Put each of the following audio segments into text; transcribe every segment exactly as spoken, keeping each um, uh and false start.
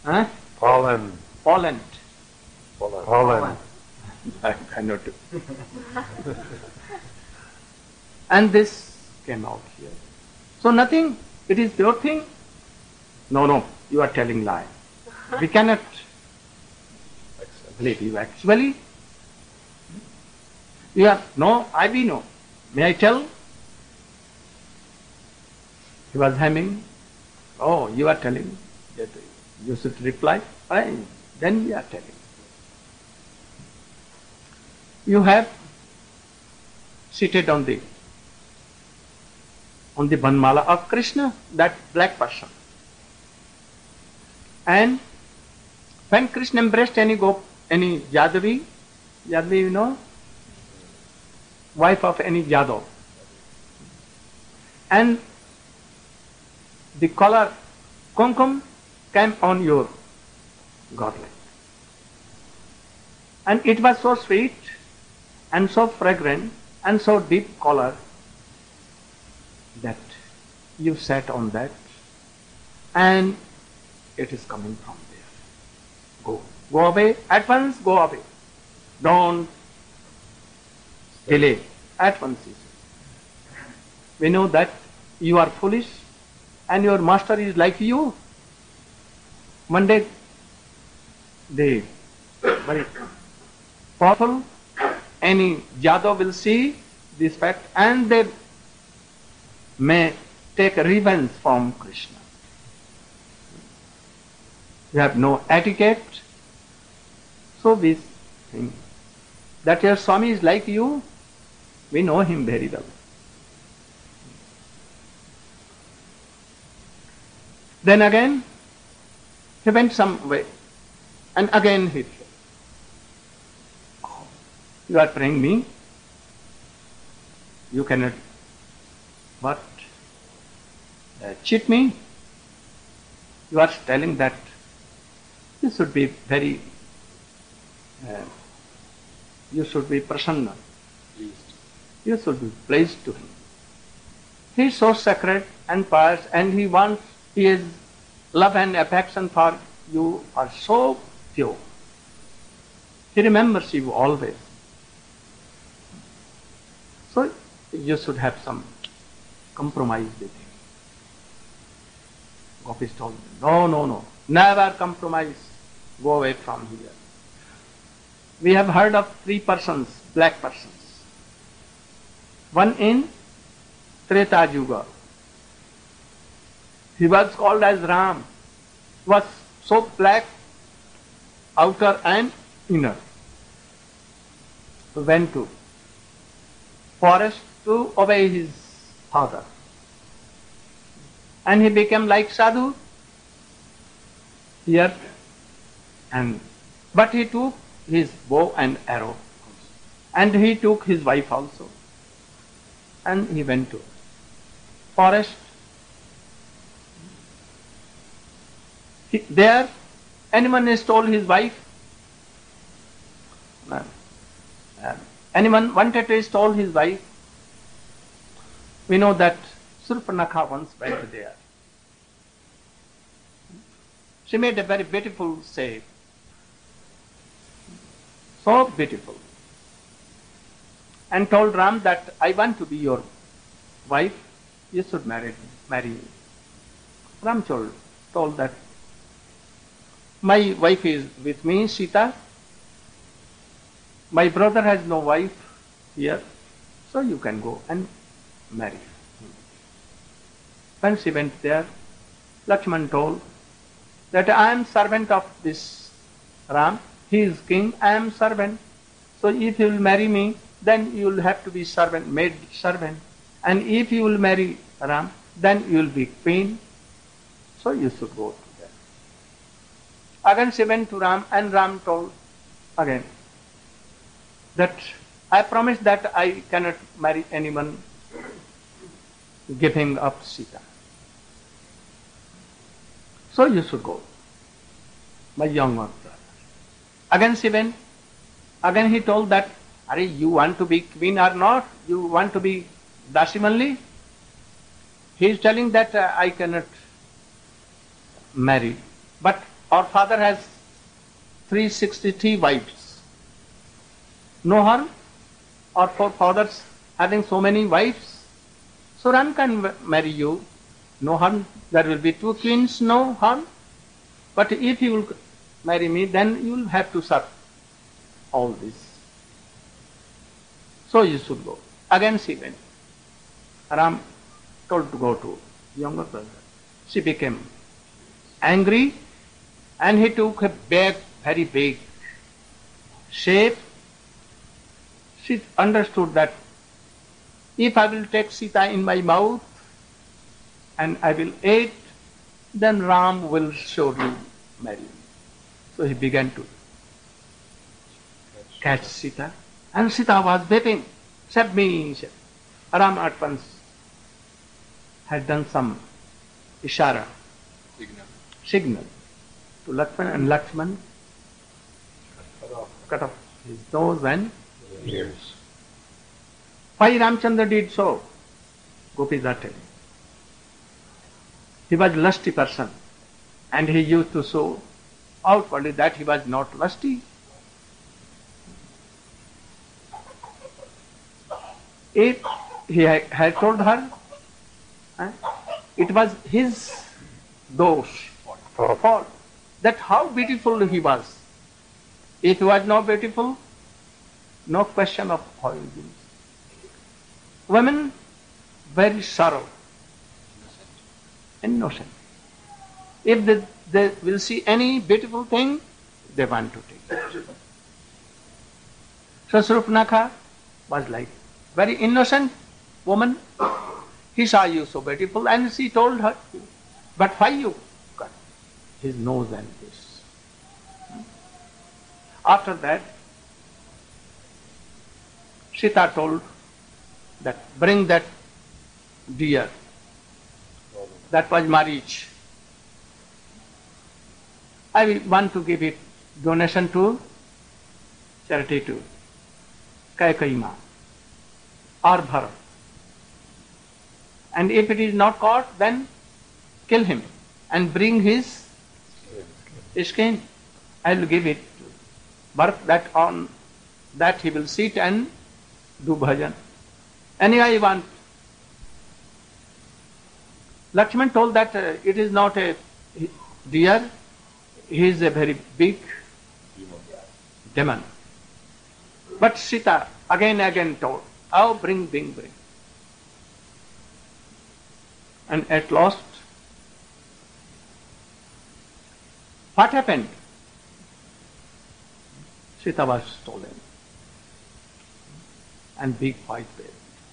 Huh? Pollen. Pollen. Pollen. Pollen. I cannot do. And this came out here. So nothing, it is your thing. No, no, you are telling lie. We cannot believe you actually. You are, no, I be no. May I tell? He was hemming. Oh, you are telling. That you should reply. Fine. Then we are telling. You have seated on the on the Banmala of Krishna, that black person. And when Krishna embraced any gop, any Yadavi, Yadavi you know, wife of any Yadav, and the color kumkum came on your goblet. And it was so sweet and so fragrant and so deep color that you sat on that and it is coming from there. Go. Go away. At once go away. Don't delay. At once he said. We know that you are foolish and your master is like you. One day the very powerful, any Yadav will see this fact and they may take revenge from Krishna. You have no etiquette. So we think that your Swami is like you. We know him very well. Then again, he went some way and again he said, oh, you are praying me? You cannot, what? Uh, cheat me? You are telling that you should be very, uh, you should be prasanna. You should be pleased to him. He is so sacred and pious and he wants, his love and affection for you are so pure. He remembers you always. So you should have some compromise with him. Gopis told him, no, no, no, never compromise. Go away from here. We have heard of three persons, black persons. One in Treta Yuga. He was called as Ram. Was so black, outer and inner. He went to forest to obey his father. And he became like Sadhu here. And but he took his bow and arrow also. And he took his wife also. And he went to forest. He, there, anyone stole his wife? No. Uh, anyone wanted to steal his wife? We know that Surpanakha once went there. She made a very beautiful say. So beautiful. And told Ram that I want to be your wife. You should marry, marry me. Ram told, told that my wife is with me, Sita. My brother has no wife here, so you can go and marry. When she went there, Lakshman told that I am servant of this Ram. He is king, I am servant. So if you will marry me, then you will have to be servant, maid servant. And if you will marry Ram, then you will be queen. So you should go to there. Again she went to Ram and Ram told again that I promise that I cannot marry anyone giving up Sita. So you should go, my young brother. Again she went. Again he told that, Are you want to be queen or not? You want to be Dasimanli? He is telling that uh, I cannot marry. But Our father has three hundred sixty-three wives. No harm. Our forefathers having so many wives. So Ram can marry you. No harm. There will be two queens. No harm. But if you will marry me, then you will have to serve all this. So you should go. Again she went. Ram told to go to younger brother. She became angry and he took a big, very big shape. She understood that if I will take Sita in my mouth and I will eat, then Ram will surely marry me. So he began to catch Sita, and Sita was weeping. Save me, save. Ram at once had done some ishara, Signal. signal to Lakshman, and Lakshman Cut off. cut off his nose and Ears. why Ramchandra did so? Gopis are telling. He was a lusty person, and he used to show outwardly that he was not lusty. If he had told her, eh, it was his dosh, Fault. fault, that how beautiful he was. If he was not beautiful, no question of origin. Women very sorrow, innocent. If they, they will see any beautiful thing, they want to take it. So Surpanakha was like very innocent woman. He saw you so beautiful and she told her, but why you cut his nose and this? After that, Sita told that bring that deer. That was marriage. I want to give it donation to charity to Kaikeyi Ma or Bharat. And if it is not caught, then kill him and bring his skin. I will give it to Bharat, that on that he will sit and do bhajan. Anyway, I want. Lakshman told that uh, it is not a deer, he is a very big demon. But Sita again again told, oh, bring, bring, bring. And at last, what happened? Sita was stolen. And big fight there.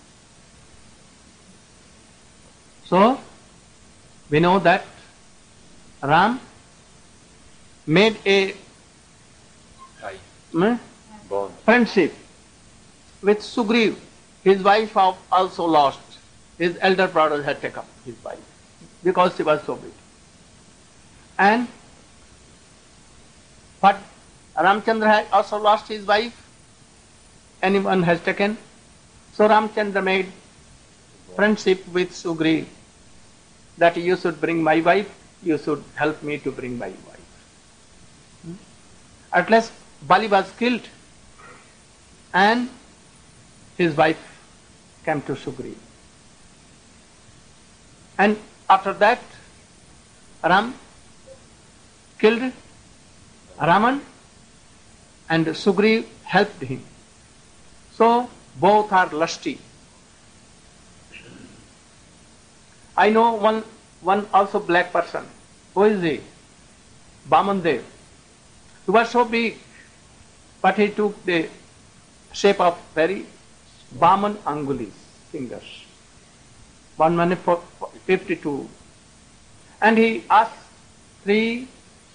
So, we know that Ram made a Tie. hmm, Bond. friendship with Sugriv. His wife also lost. His elder brother had taken his wife because she was so big. And but Ramchandra had also lost his wife. Anyone has taken. So Ramchandra made friendship with Sugriv, that you should bring my wife, you should help me to bring my wife. Hmm? At last Bali was killed and his wife came to Sugriv. And after that Ram killed Raman and Sugriv helped him. So both are lusty. I know one one also black person. Who is he? Vamandev. He was so big, but he took the shape of very Vaman Angulis, fingers. One man for fifty-two. And he asked three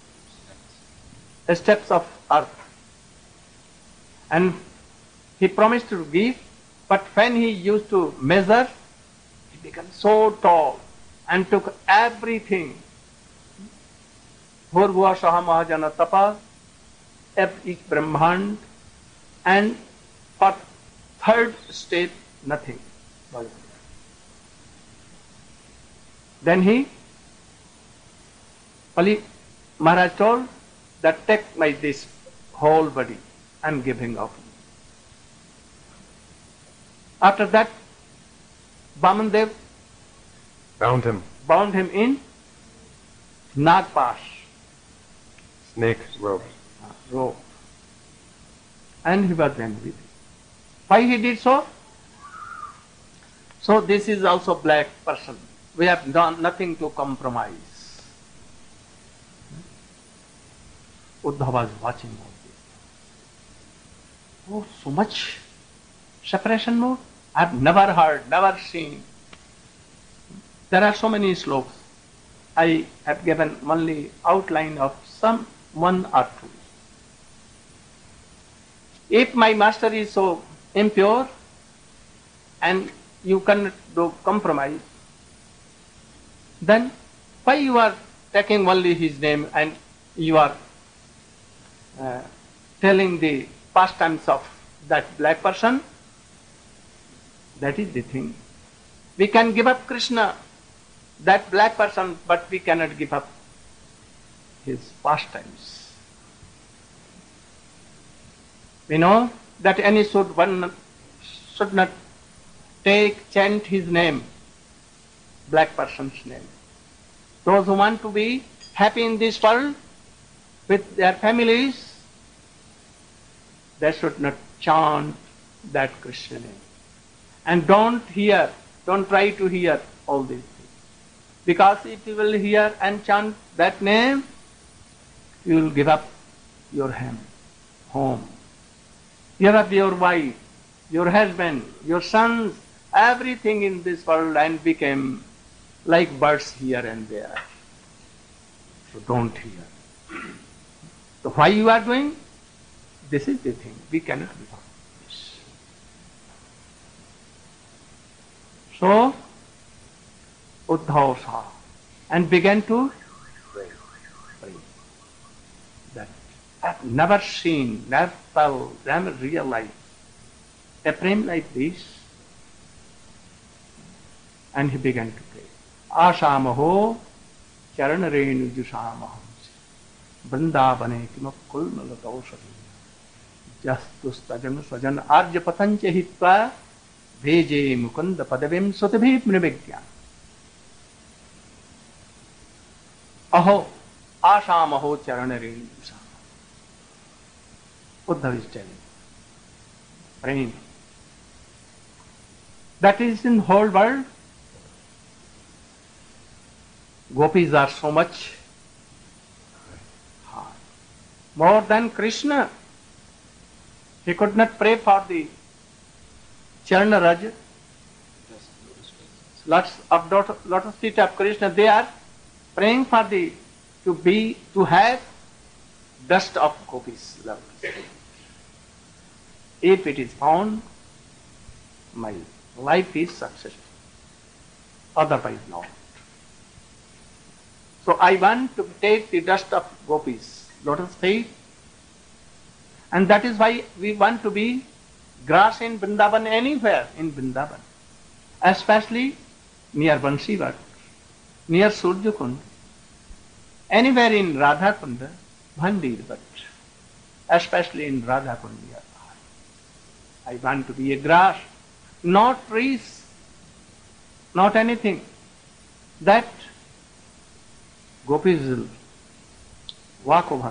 steps of earth. And he promised to give, but when he used to measure, he became so tall and took everything. Bhurghuva Saha Mahajana Tapa, each Brahmand, and for third step, nothing. Then he, Pali Maharaj told that take my this whole body, I am giving up. After that, Vamandev Bound him. bound him in Nagpash Snake rope. rope. And he was then with him. Why he did so? So this is also black person. We have done nothing to compromise. Uddhava was watching all this. Oh, so much separation mode? I have never heard, never seen. There are so many slokas. I have given only outline of some one or two. If my master is so impure and you cannot do compromise, then why you are taking only his name and you are uh, telling the pastimes of that black person? That is the thing. We can give up Krishna, that black person, but we cannot give up his pastimes. We know that any should one should not take, chant his name, black person's name. Those who want to be happy in this world with their families, they should not chant that Krishna name. And don't hear, don't try to hear all these things. Because if you will hear and chant that name, you will give up your home, home. Give up your wife, your husband, your sons, everything in this world, and became like birds here and there. So don't hear. So why you are doing? This is the thing. We cannot give up this. So Uddhava saw and began to Pray. pray. That I have never seen, never felt, never realized a prem like this. And he began to pray. Ashamaho charanarenu jushamaham vrindavane kimap kulmalataushati jastustajan swajan arjapatancha hitva veje mukunda padavim sutibhi mnivigyan. Aho ashamaho charanarenu jushamaham. Uddhava is telling, praying. That is in whole world. Gopis are so much hard. More than Krishna. He could not pray for the Charana Raja. Lots of lotus, lotus feet of Krishna, they are praying for the to be to have dust of gopis love. If it is found, my life is successful. Otherwise not. So I want to take the dust of gopis, lotus feet, and that is why we want to be grass in Vrindavan, anywhere in Vrindavan, especially near Bansivat, near Surjakund, anywhere in Radhakunda, Bhandir, but especially in Radhakund nearby. I want to be a grass, not trees, not anything. That gopis will walk over,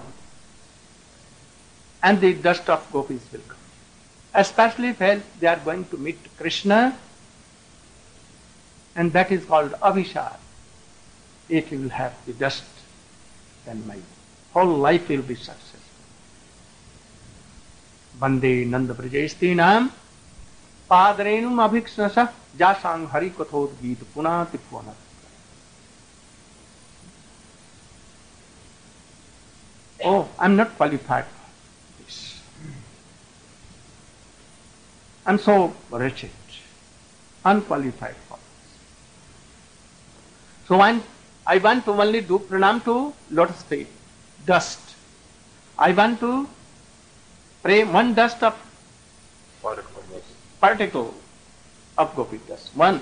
and the dust of gopis will come. Especially if they are going to meet Krishna, and that is called Abhishar. If you will have the dust, then my whole life will be successful. Bande Nanda Brajestinam Padrenum Abhiksnasa Jasang Hari Kathod Geet Punati Punat. Oh, I'm not qualified for this. I'm so wretched, unqualified for this. So I'm, I want to only do pranam to lotus feet, dust. I want to pray one dust of Particle of lotus. particle of gopi dust. One.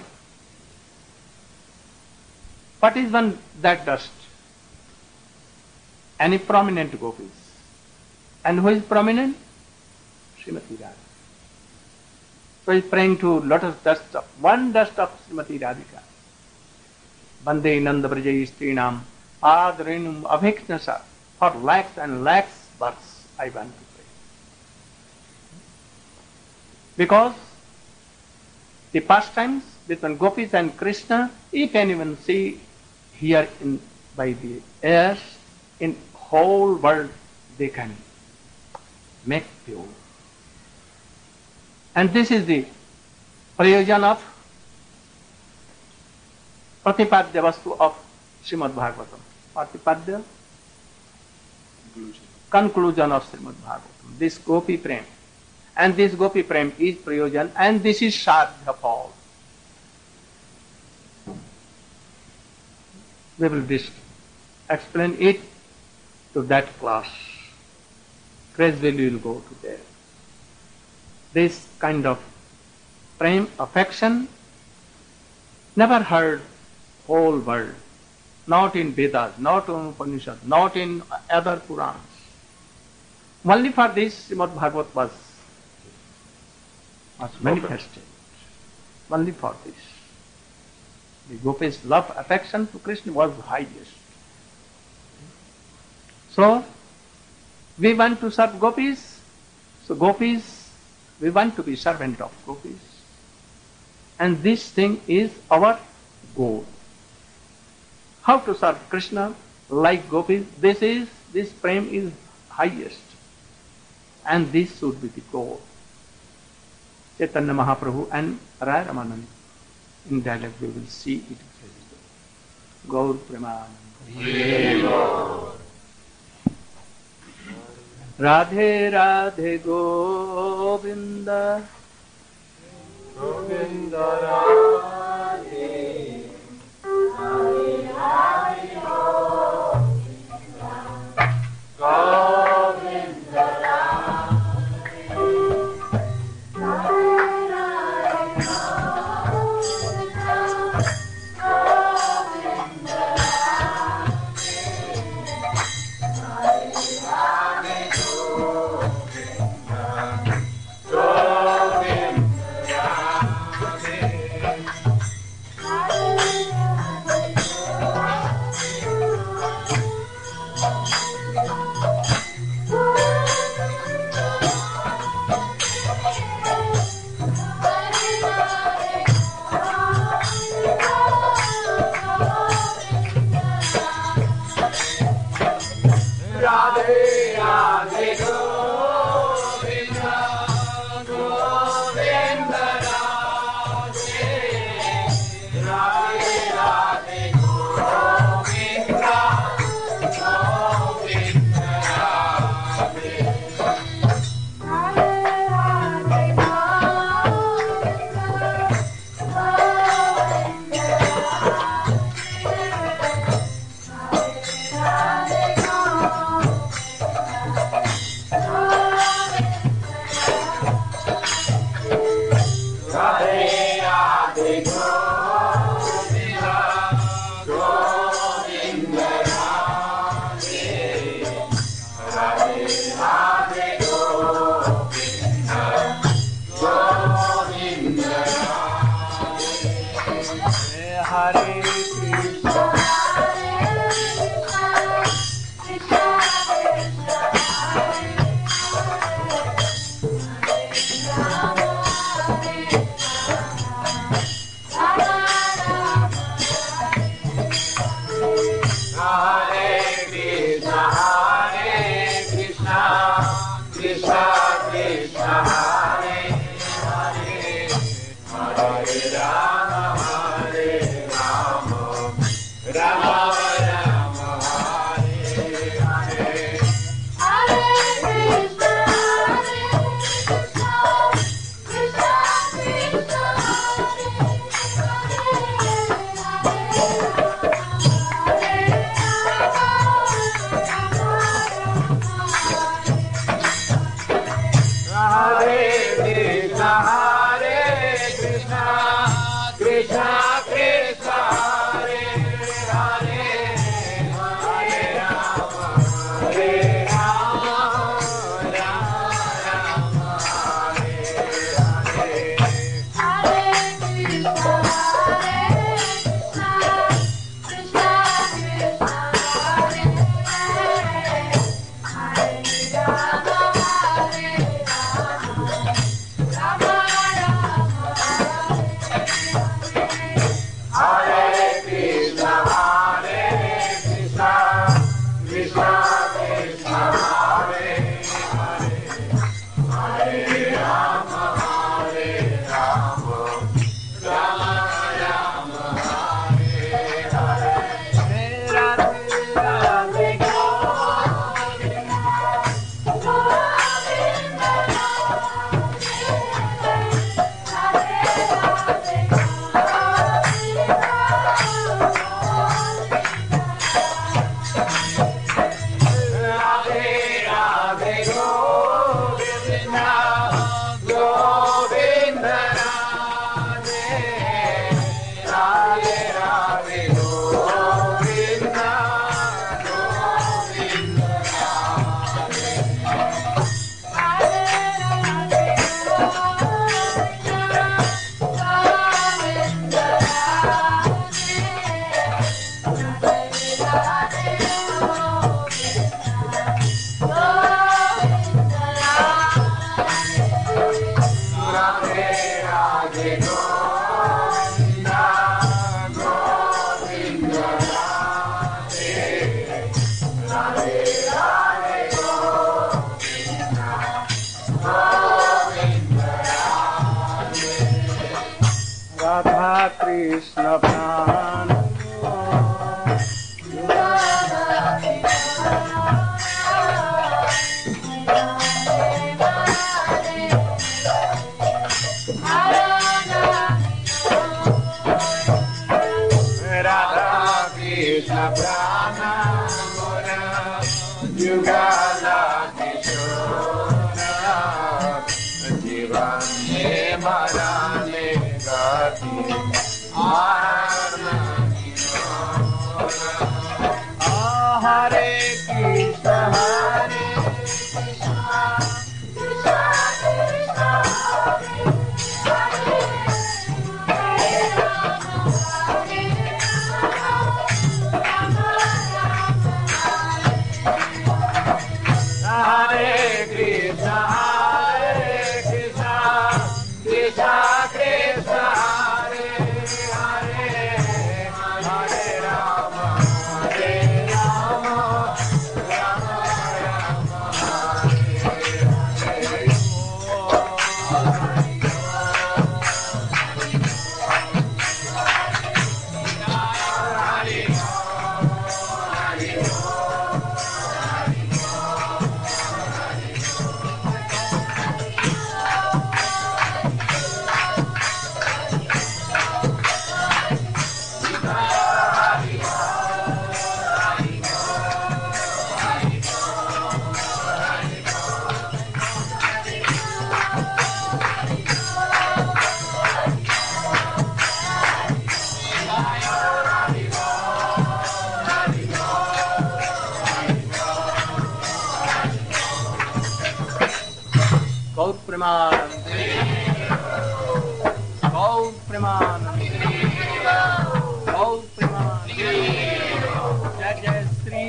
What is one that dust? any prominent gopis. And who is prominent? Srimati Radhika. So he's praying to lotus dust of one dust of Srimati Radhika. Bande Nanda Brajai Strinam Adrenum Abhiksnasa. For lakhs and lakhs births I want to pray. Because the pastimes between gopis and Krishna, if anyone see here in by the ears, in whole world they can make pure. And this is the prayojan of Pratipadya Vastu of Srimad Bhagavatam. Pratipadya? Conclusion. Conclusion of Srimad Bhagavatam. This Gopi Prem. And this Gopi Prem is prayojan, and this is Sadhya Pal. We will dis- explain it to that class. Gradually we will go to there. This kind of prem, affection, never heard whole world. Not in Vedas, not in Upanishads, not in other Purans. Only for this Srimad Bhagavat was, was manifested. Only for this. The gopis' love, affection to Krishna was highest. So, we want to serve gopis. So gopis, we want to be servant of gopis. And this thing is our goal. How to serve Krishna like gopis? This is, this prem is highest. And this should be the goal. Chaitanya Mahaprabhu and Rai Ramanand. In dialogue we will see it. Gaur Premanand. Radhe Radhe Govinda. Govinda Radhe. Radhe Radhe Govinda. Govinda Radhe. Radhe Radhe Govinda. Govinda Krishna प्राण मोर जुगल किशोर जीवन में मरने गति आनंद किशोर हरे कृष्ण हरे गौर प्रेमानंदे गौर प्रेमानंदे गौर प्रेमानंदे जय जय श्री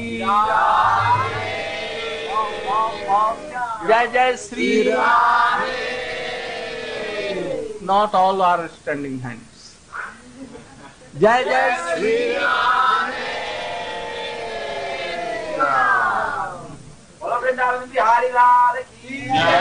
जय जय Shri Not all are standing hands. जय जय श्री बोलो वृंदावन बिहारी लाल की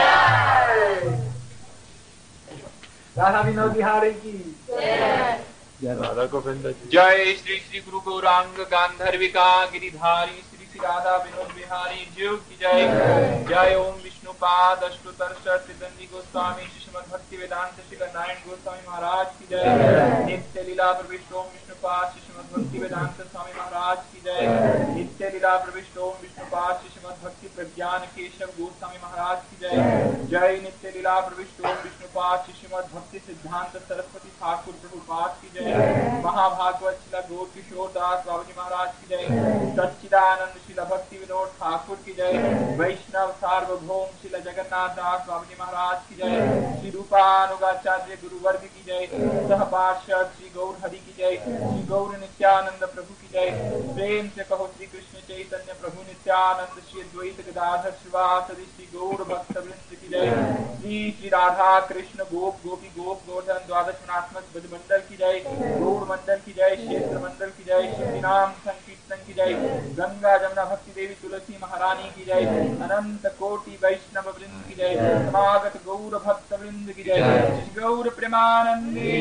राधा विनोद बिहारी की राधा गोविंद जी जय श्री श्री गुरु गौरांग गांधर्विका गिरिधारी श्री श्री राधा विनोद बिहारी जीव की जय। जय ओम विष्णुपाद अष्टोत्तर त्रिदंडी गोस्वामी श्रीमद् भक्ति वेदांत श्री नारायण गोस्वामी महाराज की जय। नित्य लीला प्रविष्ट ओम विष्णुपाद श्रीमद् भक्ति वेदांत स्वामी महाराज की जय। नित्य लीला प्रविष्ट ओम विष्णुपाद श्रीमद् भक्ति प्रज्ञान केशव गोस्वामी महाराज की जय। जय नित्य लीला प्रविष्ट ओम विष्णुपाद श्रीमद् भक्ति सिद्धांत सरस्वती ठाकुर प्रभुपाद की जय। महाभागवत शिला गौर किशोर दास बाबूजी महाराज की जय। सच्चिदानंद शिला भक्ति विनोद ठाकुर की जय। वैष्णव सार्वभौम शिला जगन्नाथ दास बाबूजी महाराज की जय। श्री रूपानुगाचार्य गुरुवर्ग की जय। सह पार्षद श्री गौर हरि की जय। श्री गौर नित्यानंद प्रभु की जय। प्रेम से कहो श्री कृष्ण चैतन्य प्रभु नित्यानंद श्री द्वैत गदाधर श्रीवासदि श्री गौर भक्त वृंद की जय। श्री श्री राधा कृष्ण गोप गोपी गोप गोवर्धन द्वादश गुणात्मक ब्रज मंडल की जय। गौर मंडल की जय। क्षेत्र मंडल की जय। श्री नाम संकीर्तन की जय। गंगा जमुना भक्ति देवी तुलसी महारानी की जय। अनंत कोटि वैष्णव वृंद की जय। समागत गौर भक्त वृंद की जय। श्री गौर प्रेमानंदे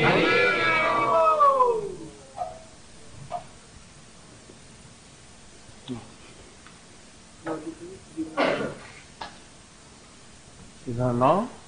Is that now?